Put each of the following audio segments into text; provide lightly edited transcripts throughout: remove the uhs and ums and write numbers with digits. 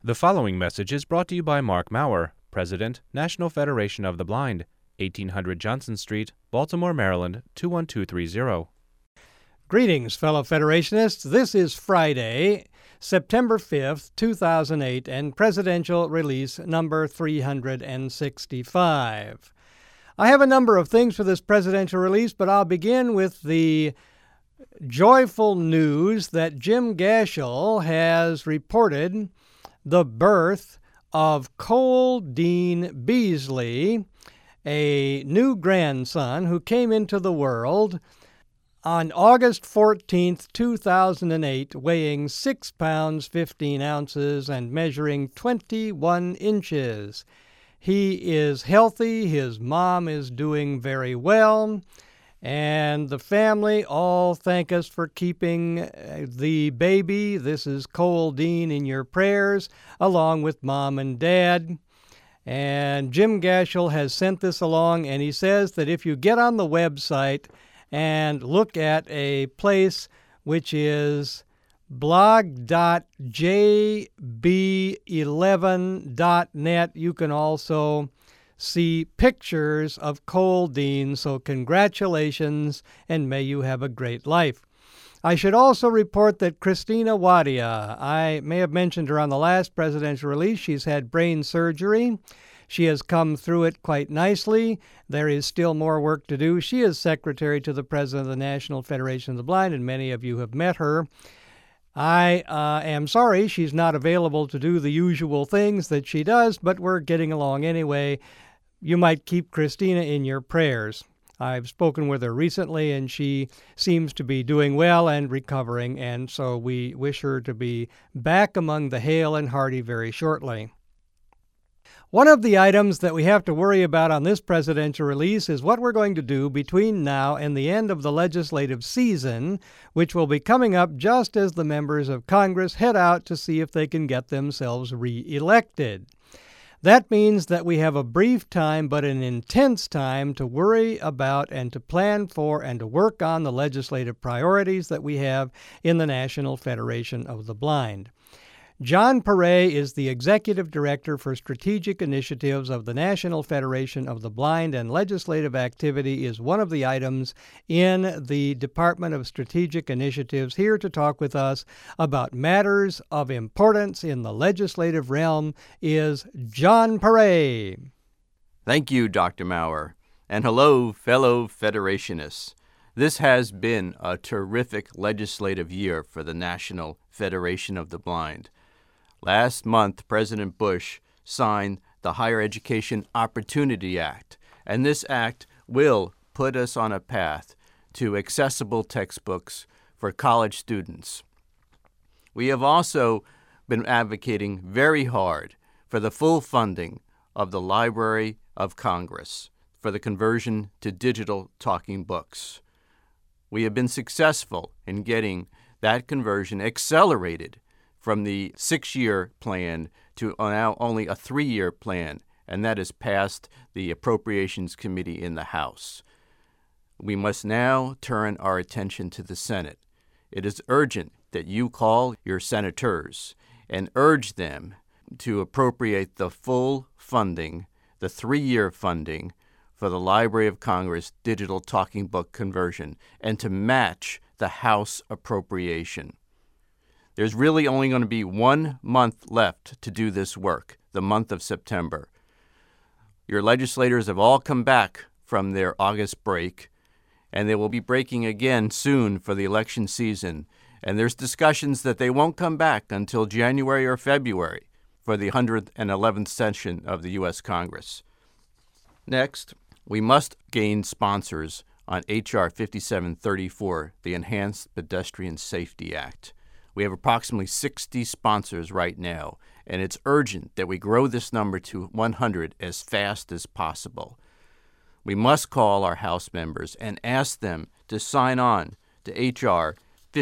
The following message is brought to you by Mark Maurer, President, National Federation of the Blind, 1800 Johnson Street, Baltimore, Maryland, 21230. Greetings, fellow Federationists. This is Friday, September 5th, 2008, and Presidential Release number 365. I have a number of things for this presidential release, but I'll begin with the joyful news that Jim Ghashel has reported the birth of Cole Dean Beasley, a new grandson who came into the world on August 14th, 2008, weighing 6 pounds 15 ounces and measuring 21 inches. He is healthy, his mom is doing very well, and the family all thank us for keeping the baby, this is Cole Dean, in your prayers, along with Mom and Dad. And Jim Ghashel has sent this along, and he says that if you get on the website and look at a place which is blog.jb11.net, you can also see pictures of Cole Dean, so congratulations, and may you have a great life. I should also report that Christina Wadia, I may have mentioned her on the last presidential release, she's had brain surgery. She has come through it quite nicely. There is still more work to do. She is secretary to the president of the National Federation of the Blind, and many of you have met her. I am sorry she's not available to do the usual things that she does, but we're getting along anyway. You might keep Christina in your prayers. I've spoken with her recently, and she seems to be doing well and recovering, and so we wish her to be back among the hale and hearty very shortly. One of the items that we have to worry about on this presidential release is what we're going to do between now and the end of the legislative season, which will be coming up just as the members of Congress head out to see if they can get themselves re-elected. That means that we have a brief time, but an intense time, to worry about and to plan for and to work on the legislative priorities that we have in the National Federation of the Blind. John Perret is the Executive Director for Strategic Initiatives of the National Federation of the Blind, and legislative activity is one of the items in the Department of Strategic Initiatives. Here to talk with us about matters of importance in the legislative realm is John Perret. Thank you, Dr. Maurer, and hello, fellow Federationists. This has been a terrific legislative year for the National Federation of the Blind. Last month, President Bush signed the Higher Education Opportunity Act, and this act will put us on a path to accessible textbooks for college students. We have also been advocating very hard for the full funding of the Library of Congress for the conversion to digital talking books. We have been successful in getting that conversion accelerated from the 6-year plan to now only a 3-year plan, and that has passed the Appropriations Committee in the House. We must now turn our attention to the Senate. It is urgent that you call your senators and urge them to appropriate the full funding, the 3-year funding, for the Library of Congress digital talking book conversion, and to match the House appropriation. There's really only going to be 1 month left to do this work, the month of September. Your legislators have all come back from their August break, and they will be breaking again soon for the election season. And there's discussions that they won't come back until January or February for the 111th session of the U.S. Congress. Next, we must gain sponsors on H.R. 5734, the Enhanced Pedestrian Safety Act. We have approximately 60 sponsors right now, and it's urgent that we grow this number to 100 as fast as possible. We must call our House members and ask them to sign on to H.R.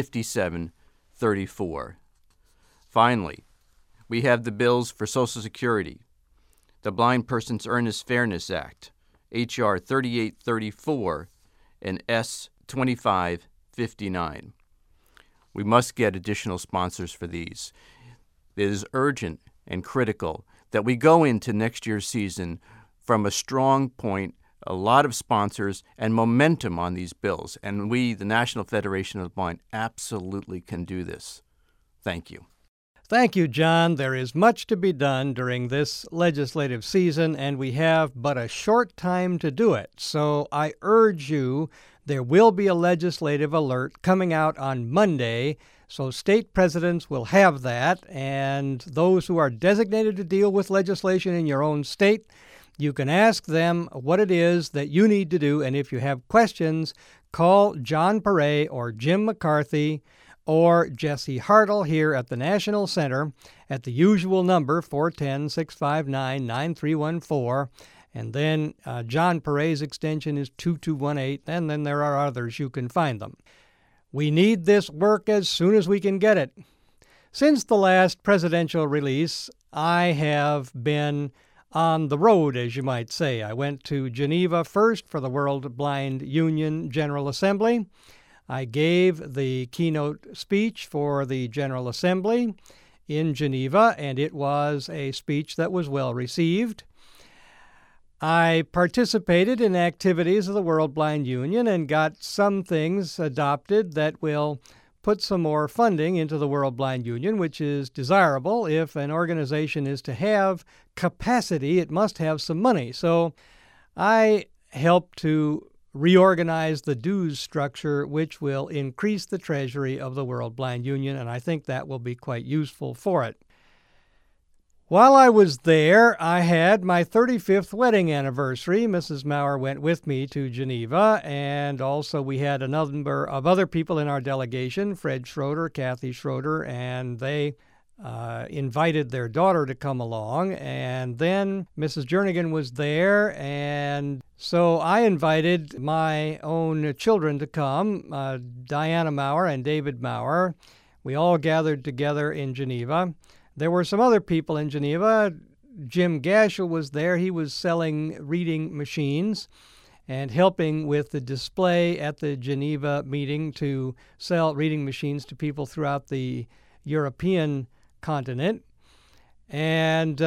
5734. Finally, we have the bills for Social Security, the Blind Persons Earnest Fairness Act, H.R. 3834, and S. 2559. We must get additional sponsors for these. It is urgent and critical that we go into next year's season from a strong point, a lot of sponsors, and momentum on these bills. And we, the National Federation of the Blind, absolutely can do this. Thank you. Thank you, John. There is much to be done during this legislative season, and we have but a short time to do it. So I urge you, there will be a legislative alert coming out on Monday, so state presidents will have that, and those who are designated to deal with legislation in your own state, you can ask them what it is that you need to do, and if you have questions, call John Perret or Jim McCarthy or Jesse Hartle here at the National Center at the usual number, 410-659-9314. And then John Perret's extension is 2218, and then there are others. You can find them. We need this work as soon as we can get it. Since the last presidential release, I have been on the road, as you might say. I went to Geneva first for the World Blind Union General Assembly. I gave the keynote speech for the General Assembly in Geneva, and it was a speech that was well received. I participated in activities of the World Blind Union and got some things adopted that will put some more funding into the World Blind Union, which is desirable. If an organization is to have capacity, it must have some money. So I helped to reorganize the dues structure, which will increase the treasury of the World Blind Union, and I think that will be quite useful for it. While I was there, I had my 35th wedding anniversary. Mrs. Maurer went with me to Geneva, and also we had a number of other people in our delegation, Fred Schroeder, Kathy Schroeder, and they invited their daughter to come along. And then Mrs. Jernigan was there, and so I invited my own children to come, Diana Maurer and David Maurer. We all gathered together in Geneva. There were some other people in Geneva. Jim Gashel was there. He was selling reading machines and helping with the display at the Geneva meeting to sell reading machines to people throughout the European continent. And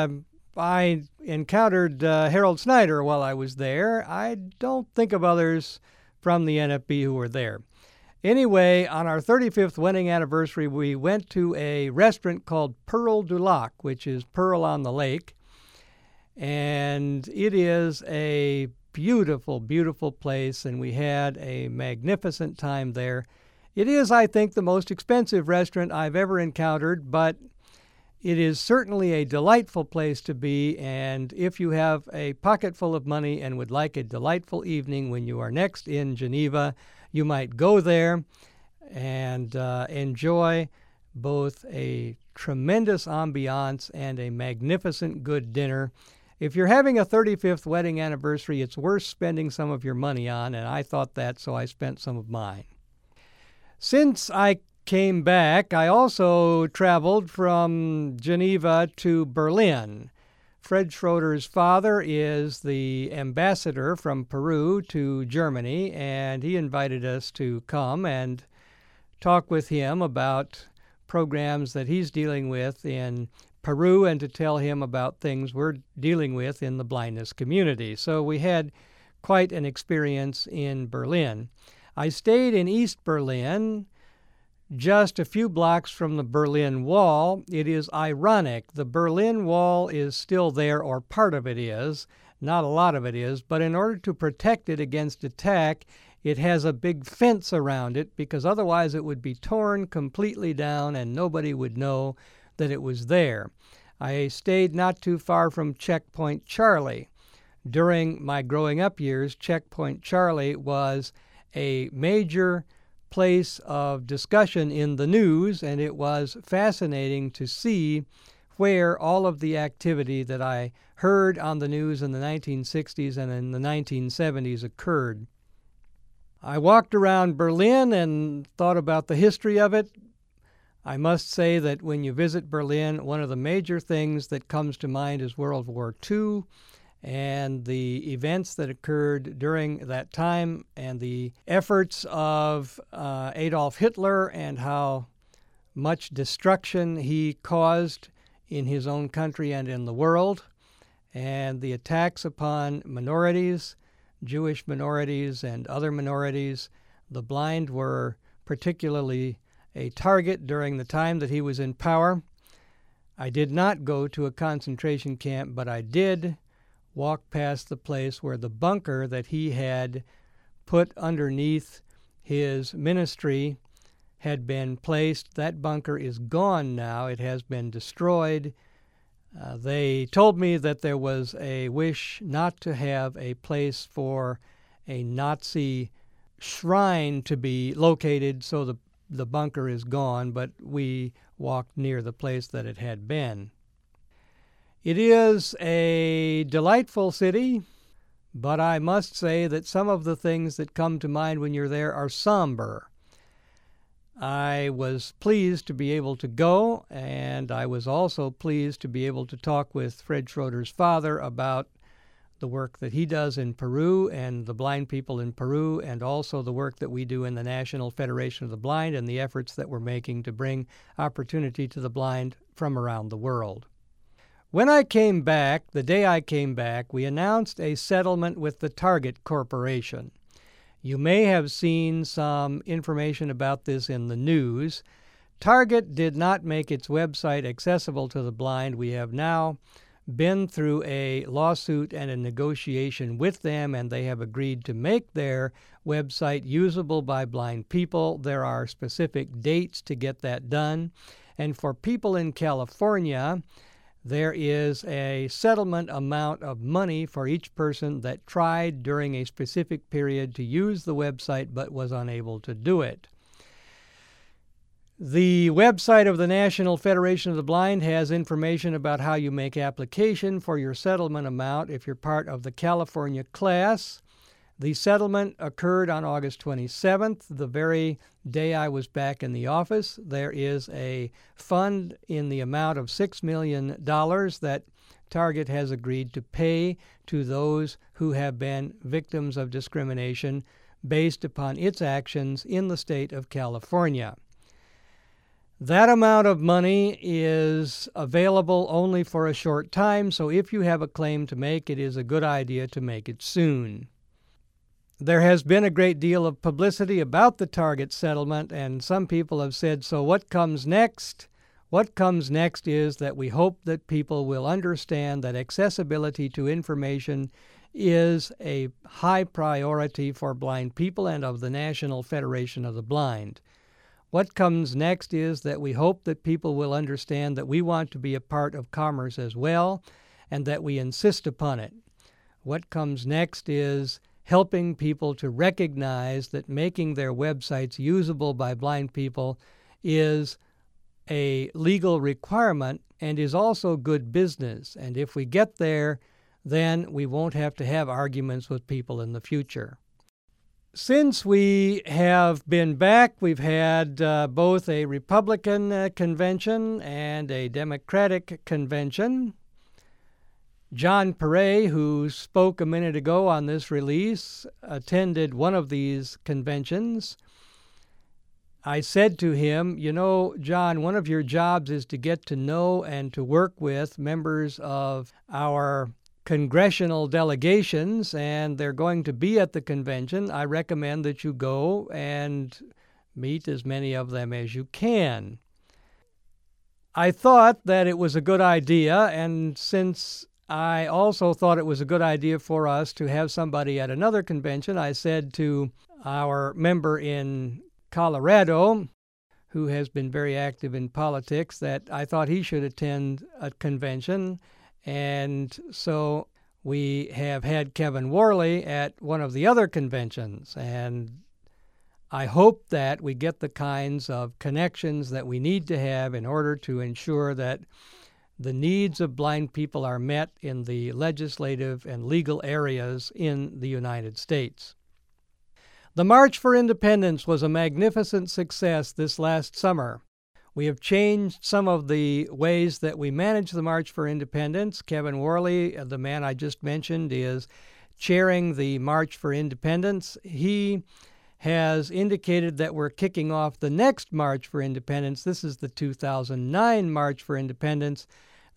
I encountered Harold Snyder while I was there. I don't think of others from the NFB who were there. Anyway, on our 35th wedding anniversary, we went to a restaurant called Pearl du Lac, which is Pearl on the Lake. And it is a beautiful, beautiful place, and we had a magnificent time there. It is, I think, the most expensive restaurant I've ever encountered, but it is certainly a delightful place to be, and if you have a pocket full of money and would like a delightful evening when you are next in Geneva, you might go there and enjoy both a tremendous ambiance and a magnificent good dinner. If you're having a 35th wedding anniversary, it's worth spending some of your money on, and I thought that, so I spent some of mine. Since I came back, I also traveled from Geneva to Berlin. Fred Schroeder's father is the ambassador from Peru to Germany, and he invited us to come and talk with him about programs that he's dealing with in Peru and to tell him about things we're dealing with in the blindness community. So we had quite an experience in Berlin. I stayed in East Berlin, just a few blocks from the Berlin Wall. It is ironic. The Berlin Wall is still there, or part of it is. Not a lot of it is. But in order to protect it against attack, it has a big fence around it, because otherwise it would be torn completely down and nobody would know that it was there. I stayed not too far from Checkpoint Charlie. During my growing up years, Checkpoint Charlie was a major place of discussion in the news, and it was fascinating to see where all of the activity that I heard on the news in the 1960s and in the 1970s occurred. I walked around Berlin and thought about the history of it. I must say that when you visit Berlin, one of the major things that comes to mind is World War II and the events that occurred during that time and the efforts of Adolf Hitler and how much destruction he caused in his own country and in the world. And the attacks upon minorities, Jewish minorities and other minorities, the blind were particularly a target during the time that he was in power. I did not go to a concentration camp, but I did walk past the place where the bunker that he had put underneath his ministry had been placed. That bunker is gone now. It has been destroyed. They told me that there was a wish not to have a place for a Nazi shrine to be located, so the bunker is gone, but we walked near the place that it had been. It is a delightful city, but I must say that some of the things that come to mind when you're there are somber. I was pleased to be able to go, and I was also pleased to be able to talk with Fred Schroeder's father about the work that he does in Peru and the blind people in Peru, and also the work that we do in the National Federation of the Blind and the efforts that we're making to bring opportunity to the blind from around the world. When I came back, the day I came back, we announced a settlement with the Target Corporation. You may have seen some information about this in the news. Target did not make its website accessible to the blind. We have now been through a lawsuit and a negotiation with them, and they have agreed to make their website usable by blind people. There are specific dates to get that done. And for people in California, there is a settlement amount of money for each person that tried during a specific period to use the website but was unable to do it. The website of the National Federation of the Blind has information about how you make application for your settlement amount if you're part of the California class. The settlement occurred on August 27th, the very day I was back in the office. There is a fund in the amount of $6 million that Target has agreed to pay to those who have been victims of discrimination based upon its actions in the state of California. That amount of money is available only for a short time, so if you have a claim to make, it is a good idea to make it soon. There has been a great deal of publicity about the Target settlement, and some people have said, so what comes next? What comes next is that we hope that people will understand that accessibility to information is a high priority for blind people and of the National Federation of the Blind. What comes next is that we hope that people will understand that we want to be a part of commerce as well, and that we insist upon it. What comes next is helping people to recognize that making their websites usable by blind people is a legal requirement and is also good business. And if we get there, then we won't have to have arguments with people in the future. Since we have been back, we've had both a Republican convention and a Democratic convention. John Perret, who spoke a minute ago on this release, attended one of these conventions. I said to him, you know, John, one of your jobs is to get to know and to work with members of our congressional delegations, and they're going to be at the convention. I recommend that you go and meet as many of them as you can. I thought that it was a good idea, and since I also thought it was a good idea for us to have somebody at another convention, I said to our member in Colorado, who has been very active in politics, that I thought he should attend a convention. And so we have had Kevin Worley at one of the other conventions. And I hope that we get the kinds of connections that we need to have in order to ensure that the needs of blind people are met in the legislative and legal areas in the United States. The March for Independence was a magnificent success this last summer. We have changed some of the ways that we manage the March for Independence. Kevin Worley, the man I just mentioned, is chairing the March for Independence. He has indicated that we're kicking off the next March for Independence. This is the 2009 March for Independence.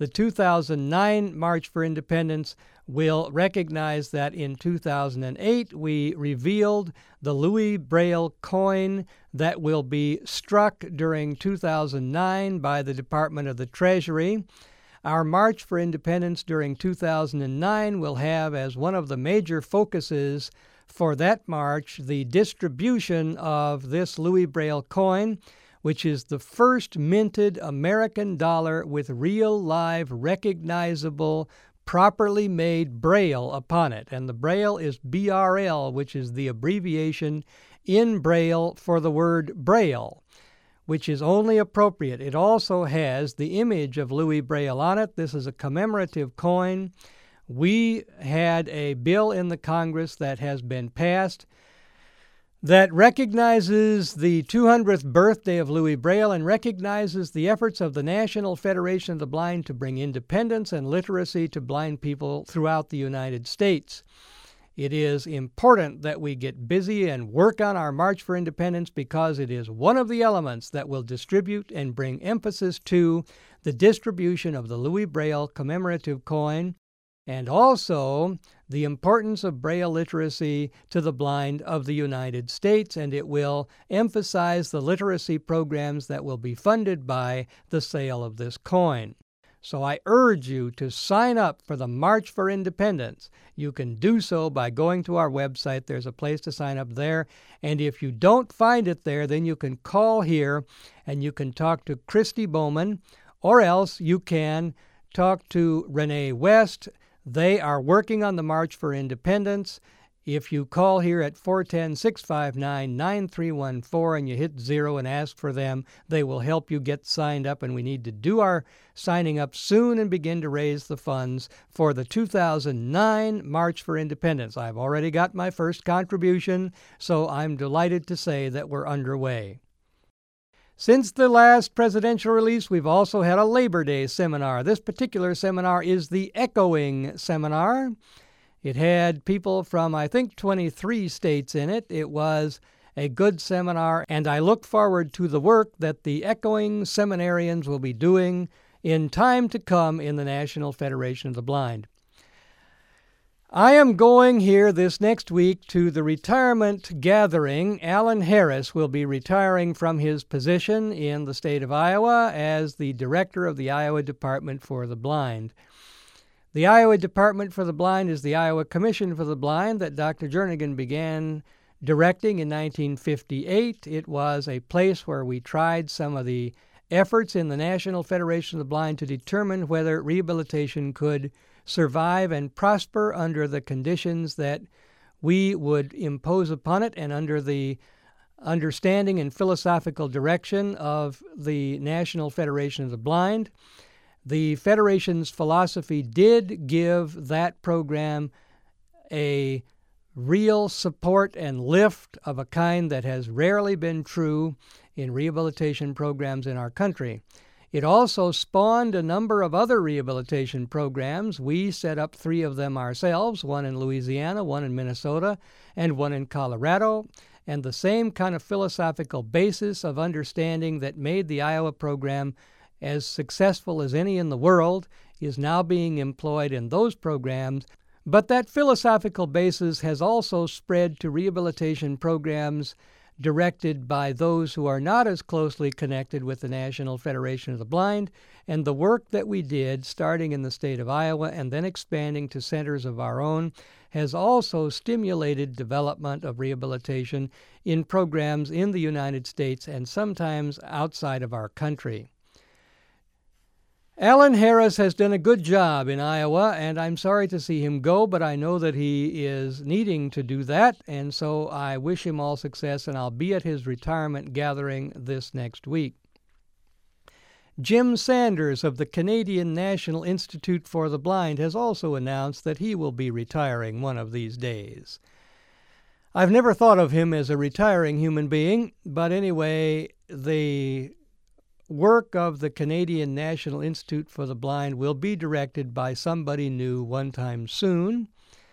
The 2009 March for Independence will recognize that in 2008 we revealed the Louis Braille coin that will be struck during 2009 by the Department of the Treasury. Our March for Independence during 2009 will have as one of the major focuses for that march the distribution of this Louis Braille coin, which is the first minted American dollar with real, live, recognizable, properly made Braille upon it. And the Braille is BRL, which is the abbreviation in Braille for the word Braille, which is only appropriate. It also has the image of Louis Braille on it. This is a commemorative coin. We had a bill in the Congress that has been passed that recognizes the 200th birthday of Louis Braille and recognizes the efforts of the National Federation of the Blind to bring independence and literacy to blind people throughout the United States. It is important that we get busy and work on our March for Independence because it is one of the elements that will distribute and bring emphasis to the distribution of the Louis Braille commemorative coin, and also the importance of Braille literacy to the blind of the United States, and it will emphasize the literacy programs that will be funded by the sale of this coin. So I urge you to sign up for the March for Independence. You can do so by going to our website. There's a place to sign up there. And if you don't find it there, then you can call here and you can talk to Christy Bowman, or else you can talk to Renee West. They are working on the March for Independence. If you call here at 410-659-9314 and you hit 0 and ask for them, they will help you get signed up, and we need to do our signing up soon and begin to raise the funds for the 2009 March for Independence. I've already got my first contribution, so I'm delighted to say that we're underway. Since the last presidential release, we've also had a Labor Day seminar. This particular seminar is the Echoing Seminar. It had people from, I think, 23 states in it. It was a good seminar, and I look forward to the work that the Echoing seminarians will be doing in time to come in the National Federation of the Blind. I am going here this next week to the retirement gathering. Alan Harris will be retiring from his position in the state of Iowa as the director of the Iowa Department for the Blind. The Iowa Department for the Blind is the Iowa Commission for the Blind that Dr. Jernigan began directing in 1958. It was a place where we tried some of the efforts in the National Federation of the Blind to determine whether rehabilitation could survive and prosper under the conditions that we would impose upon it and under the understanding and philosophical direction of the National Federation of the Blind. The Federation's philosophy did give that program a real support and lift of a kind that has rarely been true in rehabilitation programs in our country. It also spawned a number of other rehabilitation programs. We set up 3 of them ourselves, one in Louisiana, one in Minnesota, and one in Colorado. And the same kind of philosophical basis of understanding that made the Iowa program as successful as any in the world is now being employed in those programs. But that philosophical basis has also spread to rehabilitation programs directed by those who are not as closely connected with the National Federation of the Blind, and the work that we did, starting in the state of Iowa and then expanding to centers of our own, has also stimulated development of rehabilitation in programs in the United States and sometimes outside of our country. Alan Harris has done a good job in Iowa, and I'm sorry to see him go, but I know that he is needing to do that, and so I wish him all success, and I'll be at his retirement gathering this next week. Jim Sanders of the Canadian National Institute for the Blind has also announced that he will be retiring one of these days. I've never thought of him as a retiring human being, but anyway, the work of the Canadian National Institute for the Blind will be directed by somebody new one time soon.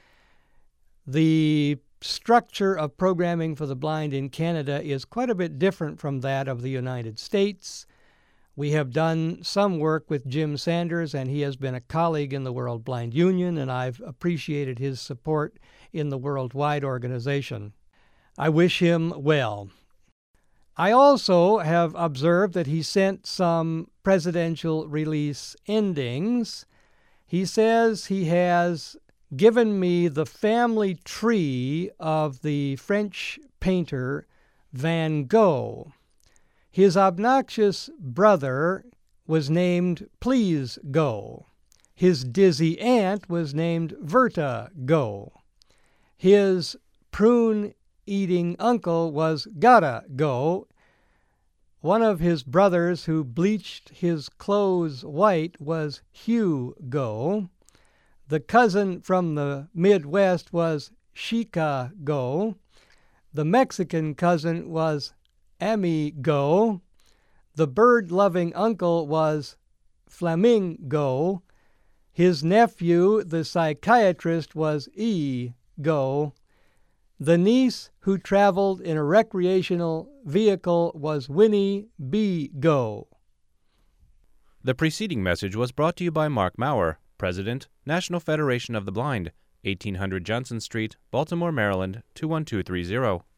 The structure of programming for the blind in Canada is quite a bit different from that of the United States. We have done some work with Jim Sanders, and he has been a colleague in the World Blind Union, and I've appreciated his support in the worldwide organization. I wish him well. I also have observed that he sent some presidential release endings. He says he has given me the family tree of the French painter Van Gogh. His obnoxious brother was named Please Go. His dizzy aunt was named Verta Go. His prune-eating uncle was Gotta Go. One of his brothers who bleached his clothes white was Hugh Go. The cousin from the Midwest was Chica Go. The Mexican cousin was Amigo. The bird-loving uncle was Flamingo. His nephew, the psychiatrist, was E-Go. The niece who traveled in a recreational vehicle was Winnie B-Go. The preceding message was brought to you by Mark Maurer, President, National Federation of the Blind, 1800 Johnson Street, Baltimore, Maryland, 21230.